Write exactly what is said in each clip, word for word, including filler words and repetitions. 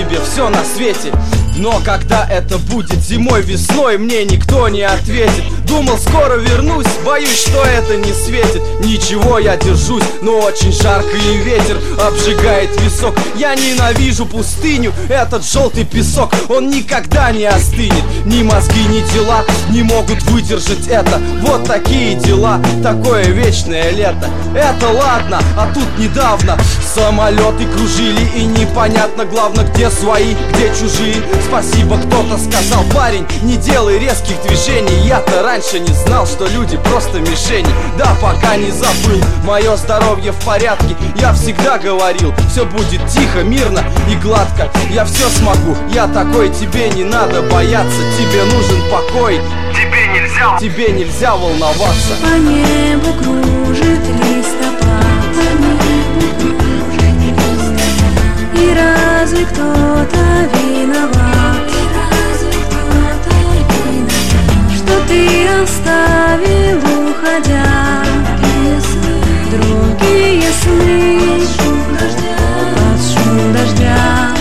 тебе все на свете. Но когда это будет зимой, весной, мне никто не ответит. Думал, скоро вернусь, боюсь, что это не светит. Ничего, я держусь, но очень жарко и ветер обжигает висок. Я ненавижу пустыню, этот желтый песок, он никогда не остынет. Ни мозги, ни тела не могут выдержать это. Вот такие дела, такое вечное лето. Это ладно, а тут недавно самолеты кружили, и непонятно, главное, где свои, где чужие. Спасибо, кто-то сказал: парень, не делай резких движений. Я-то раньше не знал, что люди просто мишени. Да, пока не забыл, мое здоровье в порядке. Я всегда говорил, все будет тихо, мирно и гладко. Я все смогу, я такой, тебе не надо бояться. Тебе нужен покой, тебе нельзя, тебе нельзя волноваться. По небу кружит листопад, по небу кружит листопад. И разве кто-то виноват? И разве кто-то виноват? Что ты оставил, уходя? Другие сны, под шум дождя, под шум дождя.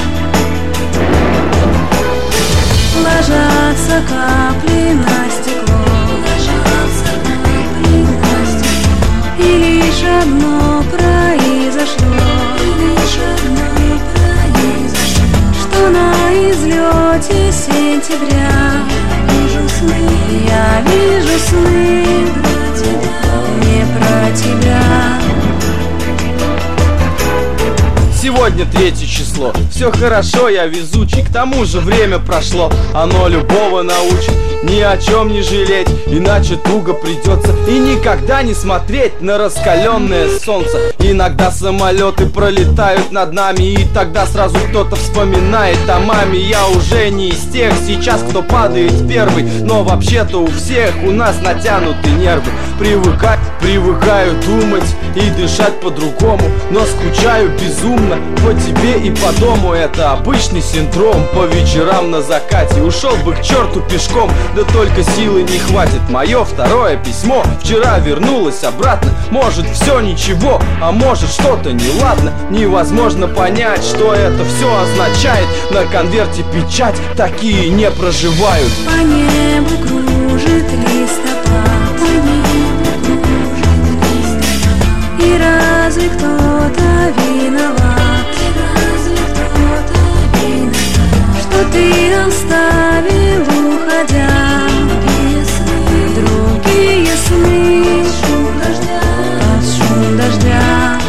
Ложатся капли на стекло, ложатся капли на стекло. И лишь одно произошло, и лишь одно произошло, что на излете сентября вижу сны, я вижу сны про тебя, не про тебя. Сегодня третье число, все хорошо, я везучий. К тому же время прошло, оно любого научит ни о чем не жалеть, иначе туго придется. И никогда не смотреть на раскаленное солнце. Иногда самолеты пролетают над нами, и тогда сразу кто-то вспоминает о маме. Я уже не из тех сейчас, кто падает первый, но вообще-то у всех у нас натянуты нервы. Привыкать, привыкаю думать и дышать по-другому, но скучаю безумно по тебе и по дому. Это обычный синдром, по вечерам на закате ушел бы к черту пешком, да только силы не хватит. Мое второе письмо вчера вернулось обратно. Может, все ничего, а может, что-то неладно. Невозможно понять, что это все означает. На конверте печать, такие не проживают. По небу кружит листопад, по небу кружит листопад. И разве кто-то виноват? И разве кто-то виноват? Что ты оставил, уходя? Другие сны, под шум дождя, под шум дождя.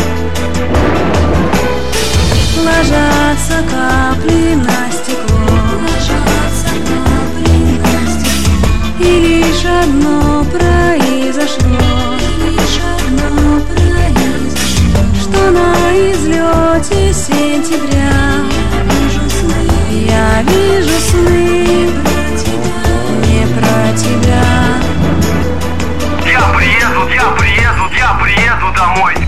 Ложатся капли на стекло, ложатся капли на стекло. И лишь одно произошло, и лишь одно произошло, что на излете сентября вижу сны, я вижу сны про тебя, не про тебя. Я приеду, я приеду, я приеду домой.